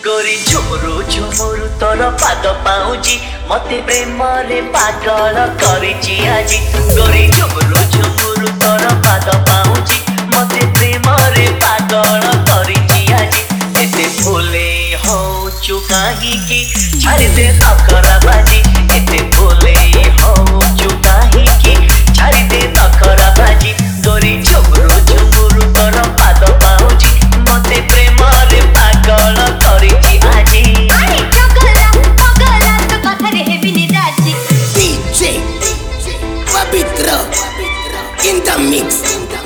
गोरी झुमुरु झुमुरु तोर पाद पाउची मते प्रेम रे पागल करिची आजी गोरी झुमुरु झुमुरु तोर पाद पाउची मते प्रेम रे पागल करिची आजी एते भोले होचु काहीकी छाड़ी दे नखरा बाजी एते भोले होचु काहीकी छाड़ी दे नखरा बाजी गोरी झुमुरु झुमुरु तोर पाद पाउची मते प्रेम रे पागल करिची आजी अरे चगला पगला तो कथा रे हेबिनी राजी DJ Pabitra in the mix.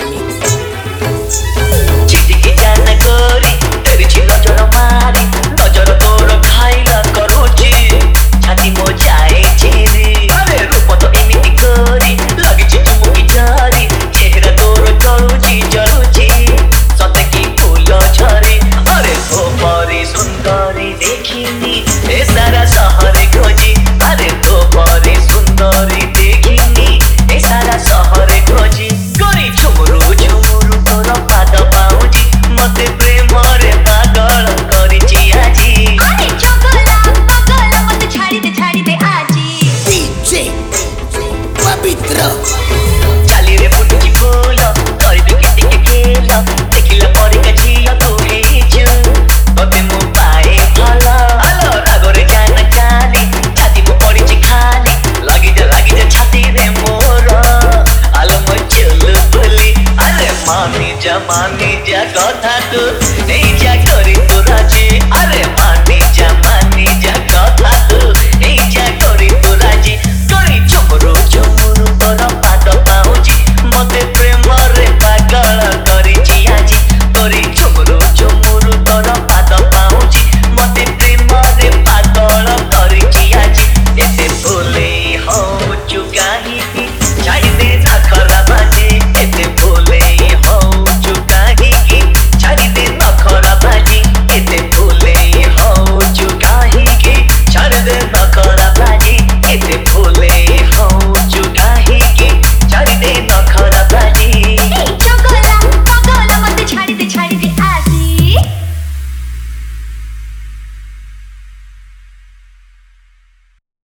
चिटिकी जान गोरी तेरी ची नजर मारी नजर तोर खाइला करूची छाती मो जाए चेरी अरे रूप तो एमिति गोरी लगी ची चुमुकी जारी चेहरा तोर जलुची सते की फूल झरे अरे ओ परी सुंदरी देखिनी ए सारा शहर खोजी अरे तो परी सुंदरी देखिनी ए सारा शहर खोजी गोरी झुमुरु झुमुरु तोर पाद पाउजी मते प्रेम रे पागल करिची आजी अरे चगला पगला मत छाड़ी दे आजी DJ Pabitra चाली रे फुटुची फूल करी दे किटी के खेल देखिला परी का झिया तू हेजु तते मु पाए भला आलो रागरे जान चाली छाती मु पड़ीची खाली लागी जा छाती रे मोर आलो म चल बोली अरे मानी जा कथा तू ए जा करी तू राजी अरे